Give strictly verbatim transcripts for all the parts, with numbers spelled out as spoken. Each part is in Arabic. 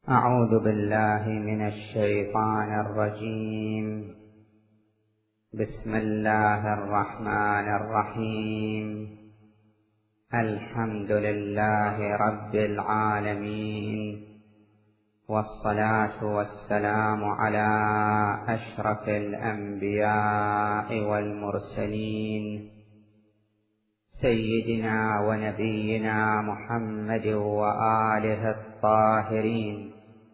أعوذ بالله من الشيطان الرجيم. بسم الله الرحمن الرحيم. الحمد لله رب العالمين، والصلاة والسلام على أشرف الأنبياء والمرسلين سيدنا ونبينا محمد وآله الطاهرين.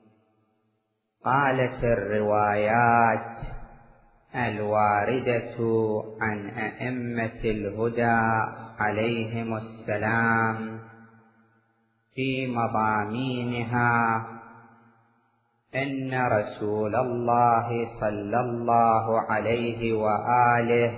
قالت الروايات الواردة عن أئمة الهدى عليهم السلام في مضامينها إن رسول الله صلى الله عليه وآله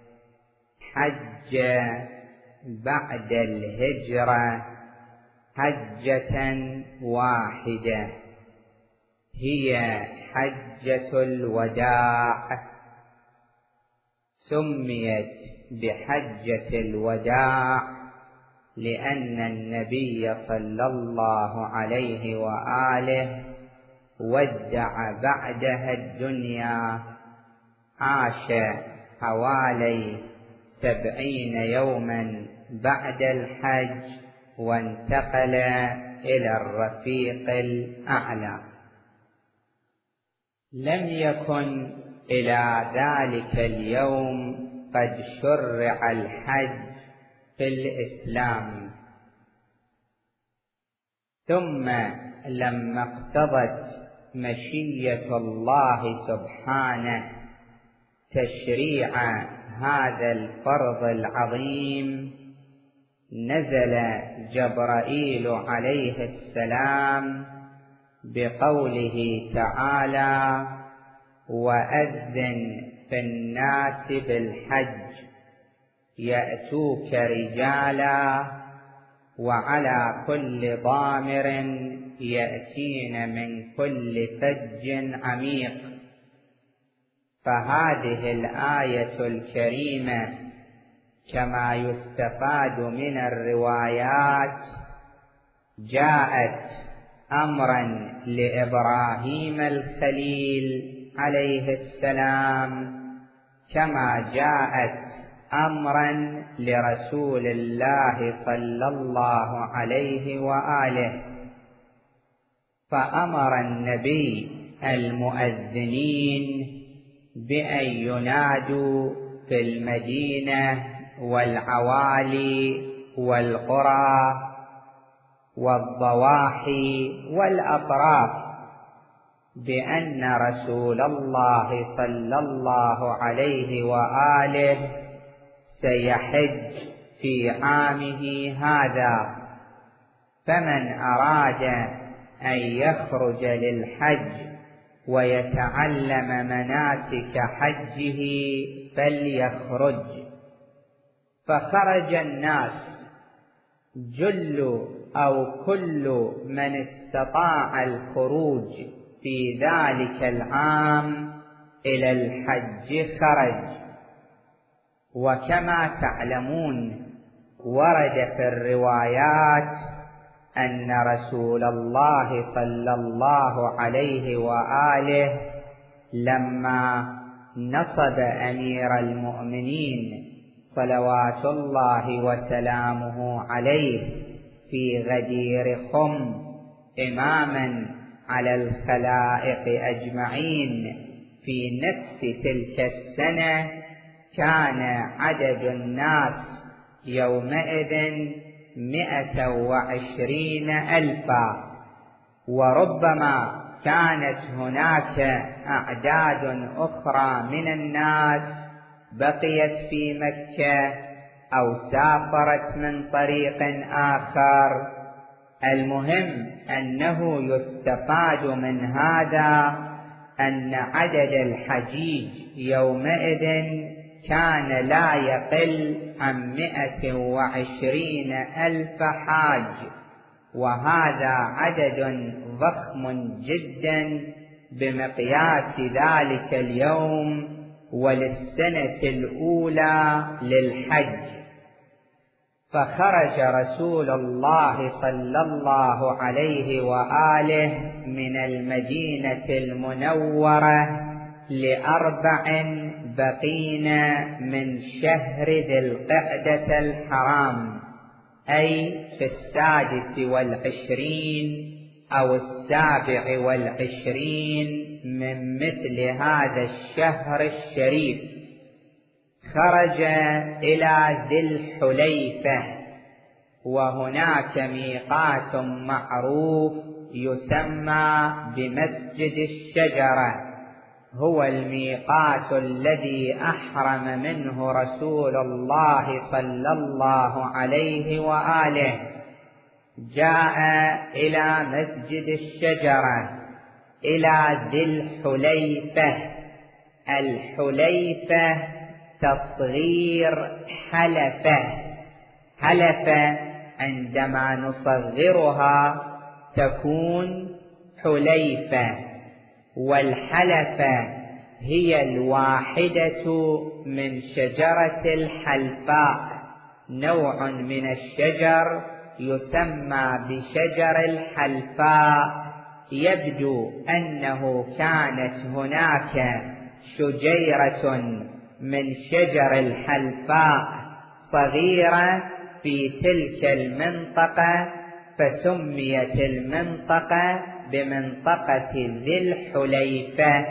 حج بعد الهجرة حجة واحدة، هي حجة الوداع. سميت بحجة الوداع لأن النبي صلى الله عليه وآله ودع بعدها الدنيا، عاش حوالي سبعين يوما بعد الحج وانتقل إلى الرفيق الأعلى. لم يكن إلى ذلك اليوم قد شرع الحج في الإسلام، ثم لما اقتضت مشيئة الله سبحانه تشريع هذا الفرض العظيم، نزل جبرائيل عليه السلام بقوله تعالى: وأذن في الناس بالحج يأتوك رجالا وعلى كل ضامر يأتين من كل فج عميق. فهذه الآية الكريمة كما يستفاد من الروايات جاءت أمرا لإبراهيم الخليل عليه السلام، كما جاءت أمرا لرسول الله صلى الله عليه وآله. فأمر النبي المؤذنين بأن ينادوا في المدينة والعوالي والقرى والضواحي والأطراف بأن رسول الله صلى الله عليه وآله سيحج في عامه هذا، فمن أراد أن يخرج للحج ويتعلم مناسك حجه فليخرج. فخرج الناس جل أو كل من استطاع الخروج في ذلك العام إلى الحج خرج. وكما تعلمون ورد في الروايات أن رسول الله صلى الله عليه وآله لما نصب أمير المؤمنين صلوات الله وسلامه عليه في غدير خم إماما على الخلائق أجمعين في نفس تلك السنة، كان عدد الناس يومئذ مئة وعشرين ألفا، وربما كانت هناك أعداد أخرى من الناس بقيت في مكة أو سافرت من طريق آخر. المهم أنه يستفاد من هذا أن عدد الحجيج يومئذ كان لا يقل عن مئة وعشرين ألف حاج، وهذا عدد ضخم جدا بمقياس ذلك اليوم وللسنة الأولى للحج. فخرج رسول الله صلى الله عليه وآله من المدينة المنورة لأربع بقين من شهر ذي القعدة الحرام، أي في السادس والعشرين أو السابع والعشرين من مثل هذا الشهر الشريف. خرج إلى ذي الحليفة، وهناك ميقات معروف يسمى بمسجد الشجرة، هو الميقات الذي أحرم منه رسول الله صلى الله عليه وآله. جاء إلى مسجد الشجرة إلى ذي الحليفة. الحليفة تصغير حلفة. حلفة عندما نصغرها تكون حليفة، والحلفة هي الواحدة من شجرة الحلفاء، نوع من الشجر يسمى بشجر الحلفاء. يبدو أنه كانت هناك شجيرة من شجر الحلفاء صغيرة في تلك المنطقة، فسميت المنطقة بمنطقة ذي الحليفة.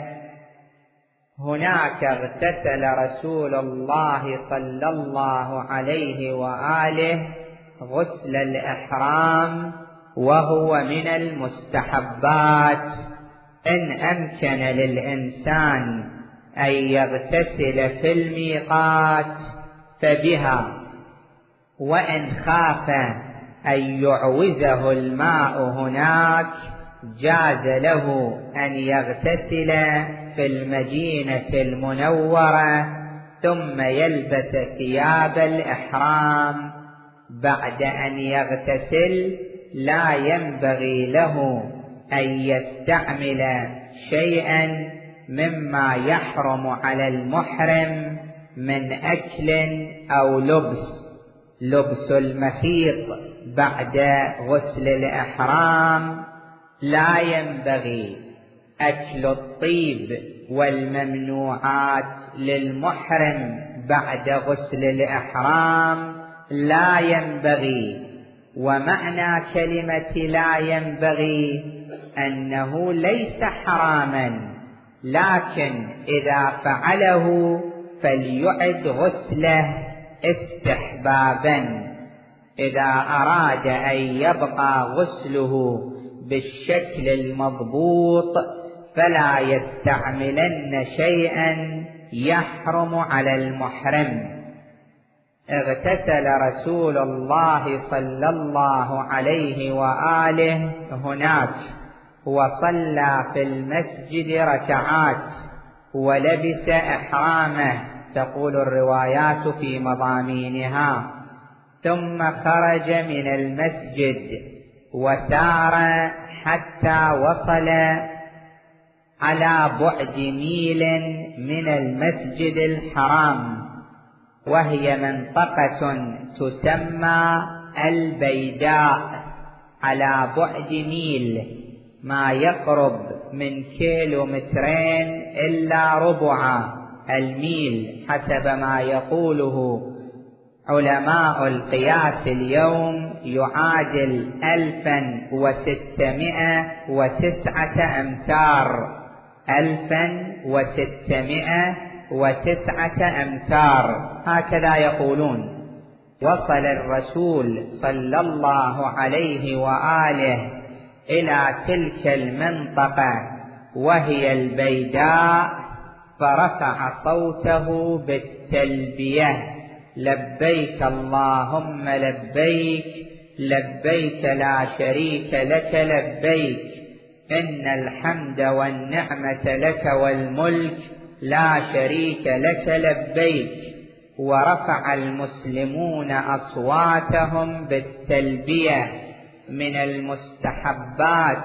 هناك اغتسل رسول الله صلى الله عليه وآله غسل الإحرام، وهو من المستحبات. إن أمكن للإنسان أن يغتسل في الميقات فبها، وإن خاف أن يعوزه الماء هناك جاز له أن يغتسل في المدينة المنورة ثم يلبس ثياب الإحرام. بعد أن يغتسل لا ينبغي له أن يستعمل شيئا مما يحرم على المحرم من أكل أو لبس. لبس المخيط بعد غسل الإحرام لا ينبغي. أكل الطيب والممنوعات للمحرم بعد غسل الإحرام لا ينبغي. ومعنى كلمة لا ينبغي أنه ليس حراما، لكن إذا فعله فليعد غسله استحبابا. إذا أراد أن يبقى غسله بالشكل المضبوط فلا يستعملن شيئا يحرم على المحرم. اغتسل رسول الله صلى الله عليه وآله هناك، وصلى في المسجد ركعات، ولبس إحرامه، تقول الروايات في مضامينها. ثم خرج من المسجد وسار حتى وصل على بعد ميل من المسجد الحرام، وهي منطقة تسمى البيداء، على بعد ميل، ما يقرب من كيلومترين إلا ربع الميل حسب ما يقوله علماء القياس اليوم، يعادل ألفا وستمائة وتسعة أمتار. ألفا وستمائة وتسعة أمتار هكذا يقولون. وصل الرسول صلى الله عليه وآله إلى تلك المنطقة وهي البيداء، فرفع صوته بالتلبية: لبيك اللهم لبيك، لبيك لا شريك لك لبيك، إن الحمد والنعمة لك والملك لا شريك لك لبيك. ورفع المسلمون أصواتهم بالتلبية. من المستحبات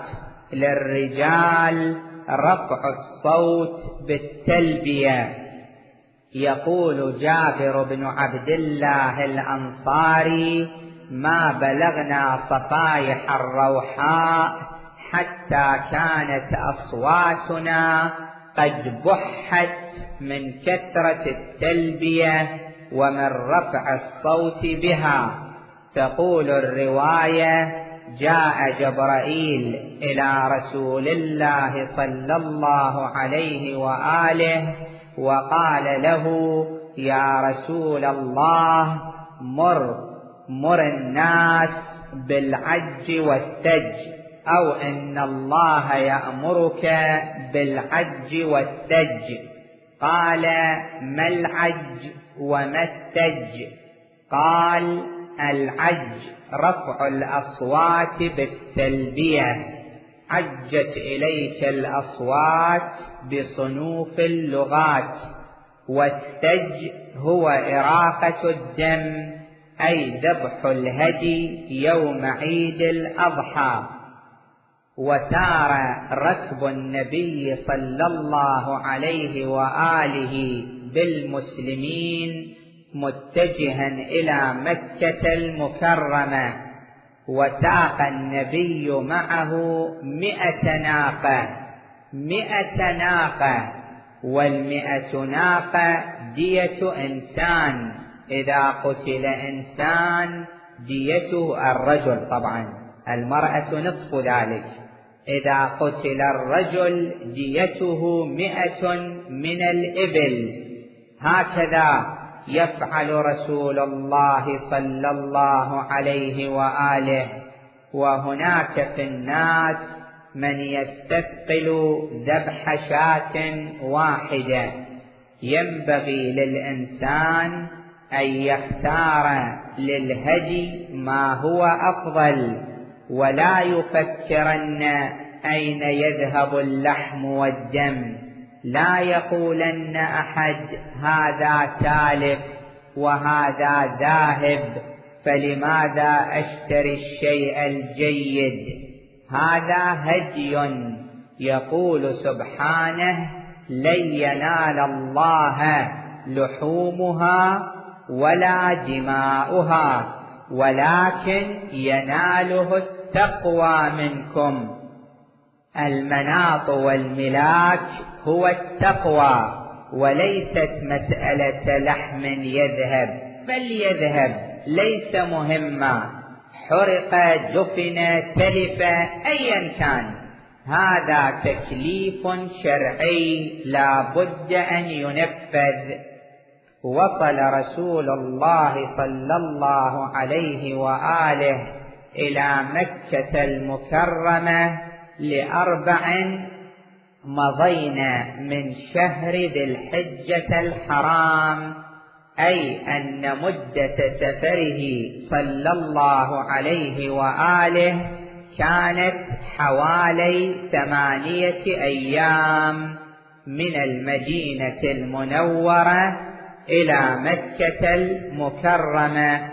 للرجال رفع الصوت بالتلبية، يقول جابر بن عبد الله الأنصاري: ما بلغنا صفائح الروحاء حتى كانت أصواتنا قد بحت من كثرة التلبية ومن رفع الصوت بها. تقول الرواية: جاء جبرائيل إلى رسول الله صلى الله عليه وآله وقال له: يا رسول الله، مر مر الناس بالعج والتج، أو إن الله يأمرك بالعج والتج. قال: ما العج وما التج؟ قال: العج رفع الأصوات بالتلبية، عجت إليك الأصوات بصنوف اللغات. والتج هو إراقة الدم، أي ذبح الهدي يوم عيد الأضحى. وسار ركب النبي صلى الله عليه وآله بالمسلمين متجها إلى مكة المكرمة، وساق النبي معه مئة ناقة مئة ناقة والمئة ناقة دية إنسان، إذا قتل إنسان ديته الرجل، طبعا المرأة نصف ذلك. إذا قتل الرجل ديته مئة من الإبل. هكذا يفعل رسول الله صلى الله عليه وآله. وهناك في الناس من يستثقل ذبح شاة واحدة. ينبغي للإنسان أن يختار للهدي ما هو أفضل، ولا يفكرن أين يذهب اللحم والدم. لا يقولن أحد: هذا تالف وهذا ذاهب، فلماذا أشتري الشيء الجيد؟ هذا هدي. يقول سبحانه: لن ينال الله لحومها ولا دماؤها ولكن يناله التقوى منكم. المناط والملاك هو التقوى، وليست مسألة لحم يذهب، بل يذهب ليس مهما، حرق دفن تلف أيا كان، هذا تكليف شرعي لا بد أن ينفذ. وصل رسول الله صلى الله عليه وآله إلى مكة المكرمة لأربع مضينا من شهر ذي الحجة الحرام، أي أن مدة سفره صلى الله عليه وآله كانت حوالي ثمانية أيام من المدينة المنورة إلى مكة المكرمة.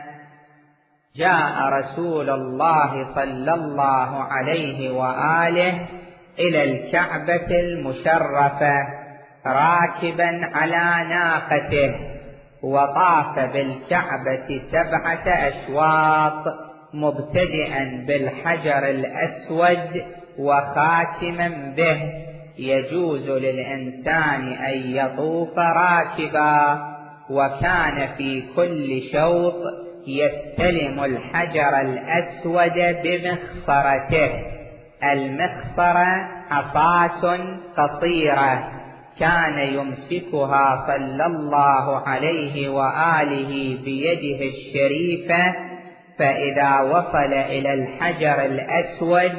جاء رسول الله صلى الله عليه وآله إلى الكعبة المشرفة راكبا على ناقته، وطاف بالكعبة سبعة أشواط مبتدئا بالحجر الأسود وخاتما به. يجوز للإنسان أن يطوف راكبا، وكان في كل شوط يستلم الحجر الأسود بمخصرته. المخصرة عصاة قصيرة كان يمسكها صلى الله عليه وآله بيده الشريفة، فإذا وصل إلى الحجر الأسود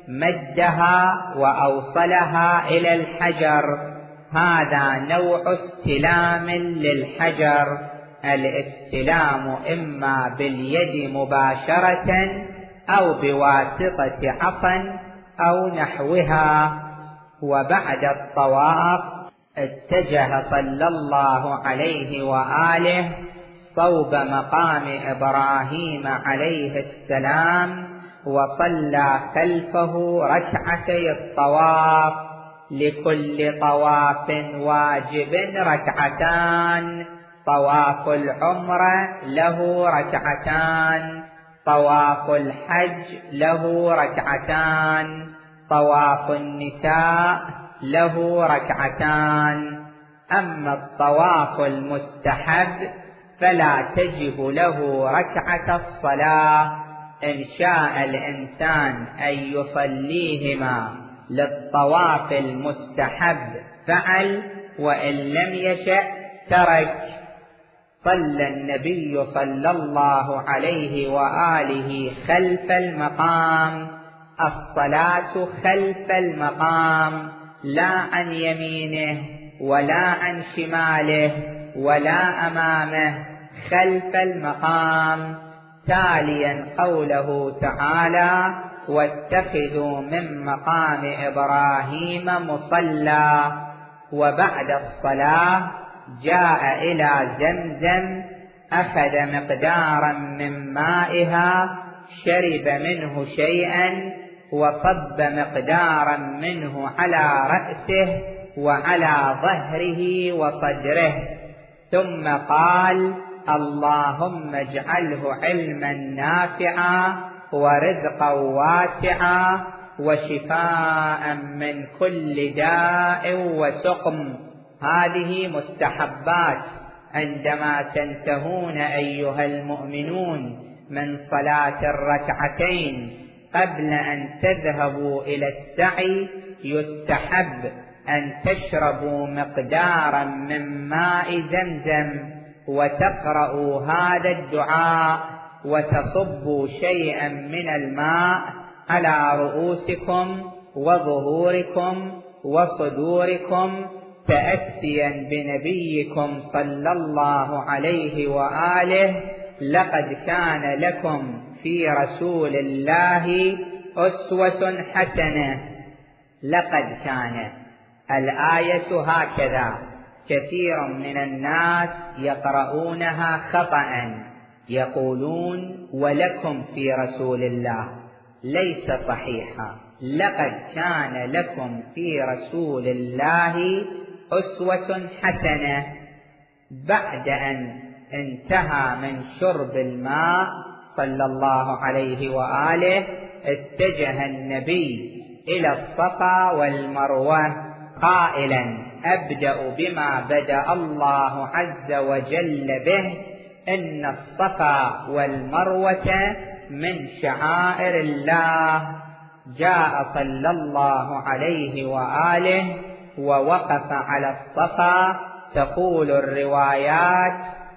مدها وأوصلها إلى الحجر. هذا نوع استلام للحجر. الاستلام إما باليد مباشرة أو بواسطة عصا أو نحوها. وبعد الطواف اتجه صلى الله عليه وآله صوب مقام إبراهيم عليه السلام، وصلى خلفه ركعتي الطواف، لكل طواف واجب ركعتان، طواف العمرة له ركعتان، طواف الحج له ركعتان، طواف النساء له ركعتان. أما الطواف المستحب فلا تجب له ركعة الصلاة، إن شاء الإنسان أن يصليهما للطواف المستحب فعل، وإن لم يشأ ترك. صلى النبي صلى الله عليه وآله خلف المقام، الصلاة خلف المقام، لا عن يمينه ولا عن شماله ولا أمامه، خلف المقام، تاليا قوله تعالى: واتخذوا من مقام إبراهيم مصلى. وبعد الصلاة جاء إلى زمزم، أخذ مقدارا من مائها، شرب منه شيئا، وصب مقدارا منه على رأسه وعلى ظهره وصدره، ثم قال: اللهم اجعله علما نافعا ورزقا واسعا وشفاء من كل داء وسقم. هذه مستحبات عندما تنتهون أيها المؤمنون من صلاة الركعتين قبل أن تذهبوا إلى السعي، يستحب أن تشربوا مقدارا من ماء زمزم، وتقرأوا هذا الدعاء، وتصبوا شيئا من الماء على رؤوسكم وظهوركم وصدوركم، تأسيا بنبيكم صلى الله عليه وآله: لقد كان لكم في رسول الله أسوة حسنة. لقد كان، الآية هكذا، كثير من الناس يقرؤونها خطأ، يقولون ولكم في رسول الله، ليس صحيحا. لقد كان لكم في رسول الله أسوة حسنة. بعد أن انتهى من شرب الماء صلى الله عليه وآله، اتجه النبي إلى الصفا والمروة قائلا: أبدأ بما بدأ الله عز وجل به، إن الصفا والمروة من شعائر الله. جاء صلى الله عليه وآله ووقف على الصفا، تقول الروايات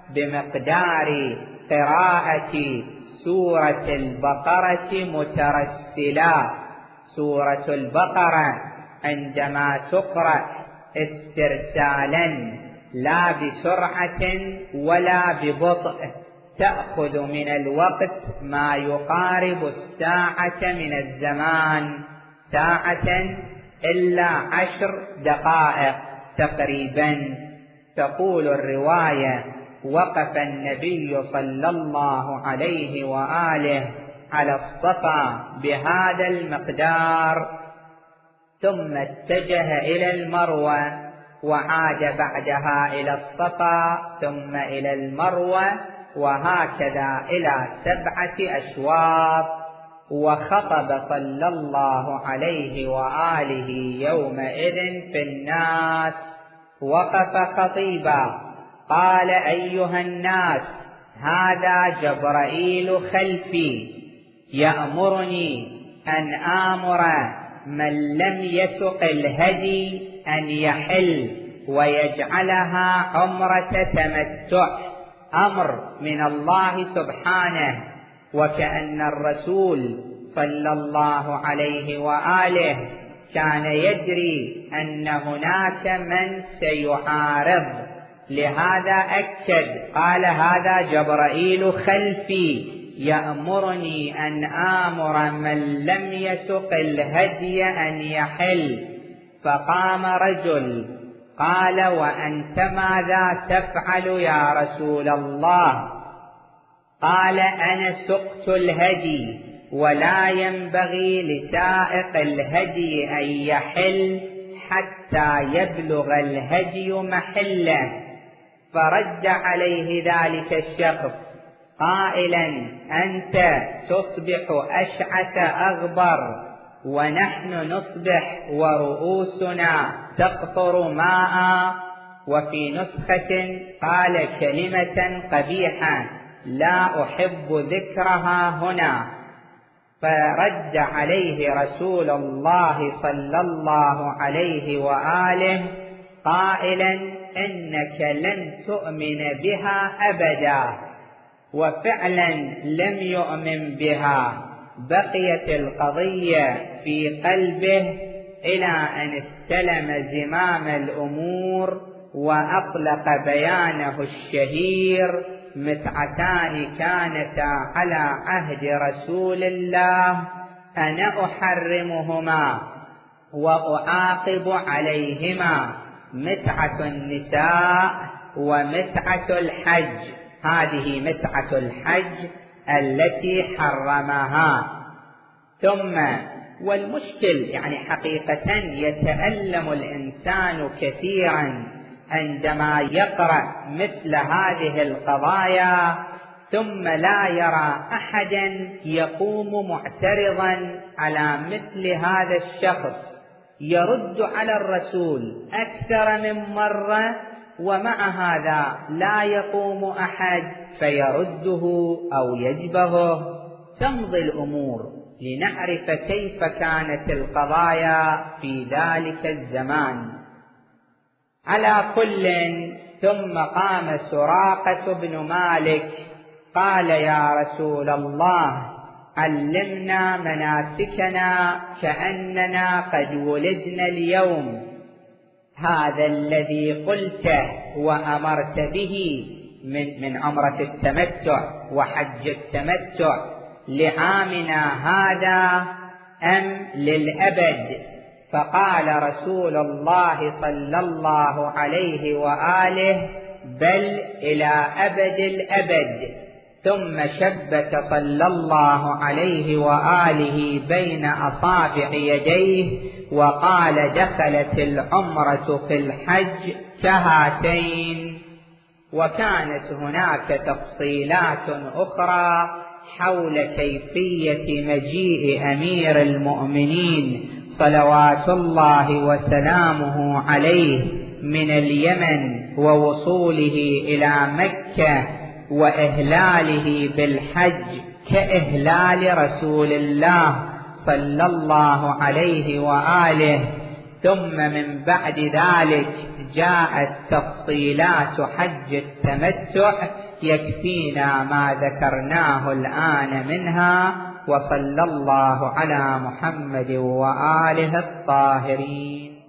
بمقدار قراءة سورة البقرة مترسلا. سورة البقرة عندما تقرأ استرسالا، لا بسرعة ولا ببطء، تأخذ من الوقت ما يقارب الساعة من الزمان، ساعة إلا عشر دقائق تقريبا. تقول الرواية: وقف النبي صلى الله عليه وآله على الصفا بهذا المقدار، ثم اتجه إلى المروة، وعاد بعدها إلى الصفا، ثم إلى المروة، وهكذا إلى سبعة أشواط. وخطب صلى الله عليه وآله يومئذ في الناس، وقف خطيبا، قال: أيها الناس، هذا جبرائيل خلفي يأمرني أن آمر من لم يسق الهدي أن يحل ويجعلها عمرة تمتع، أمر من الله سبحانه. وكأن الرسول صلى الله عليه وآله كان يدري أن هناك من سيعارض، لهذا أكد، قال: هذا جبرائيل خلفي يأمرني أن آمر من لم يسق الهدي أن يحل. فقام رجل قال: وأنت ماذا تفعل يا رسول الله؟ قال: أنا سقت الهدي، ولا ينبغي لسائق الهدي أن يحل حتى يبلغ الهدي محله. فرد عليه ذلك الشخص قائلا: أنت تصبح أشعث أغبر، ونحن نصبح ورؤوسنا تقطر ماء. وفي نسخة قال كلمة قبيحة لا أحب ذكرها هنا. فرد عليه رسول الله صلى الله عليه وآله قائلا: إنك لن تؤمن بها أبدا. وفعلا لم يؤمن بها، بقيت القضية في قلبه إلى أن استلم زمام الأمور وأطلق بيانه الشهير: متعتان كانتا على عهد رسول الله، أنا أحرمهما وأعاقب عليهما، متعة النساء ومتعة الحج. هذه متعة الحج التي حرمها. ثم والمشكل يعني حقيقة يتألم الإنسان كثيرا عندما يقرأ مثل هذه القضايا ثم لا يرى أحدا يقوم معترضا على مثل هذا الشخص، يرد على الرسول أكثر من مرة، ومع هذا لا يقوم أحد فيرده أو يجبهه. تمضي الأمور لنعرف كيف كانت القضايا في ذلك الزمان. على كل، ثم قام سراقة بن مالك قال: يا رسول الله، علمنا مناسكنا كأننا قد ولدنا اليوم. هذا الذي قلته وأمرت به من, من عمرة التمتع وحج التمتع لعامنا هذا أم للأبد؟ فقال رسول الله صلى الله عليه وآله: بل إلى أبد الأبد. ثم شبك صلى الله عليه وآله بين أصابع يديه وقال: دخلت العمرة في الحج كهاتين. وكانت هناك تفصيلات أخرى حول كيفية مجيء أمير المؤمنين صلوات الله وسلامه عليه من اليمن ووصوله إلى مكة وإهلاله بالحج كإهلال رسول الله صلى الله عليه وآله. ثم من بعد ذلك جاءت تفصيلات حج التمتع، يكفينا ما ذكرناه الآن منها. وصلى الله على محمد وآله الطاهرين.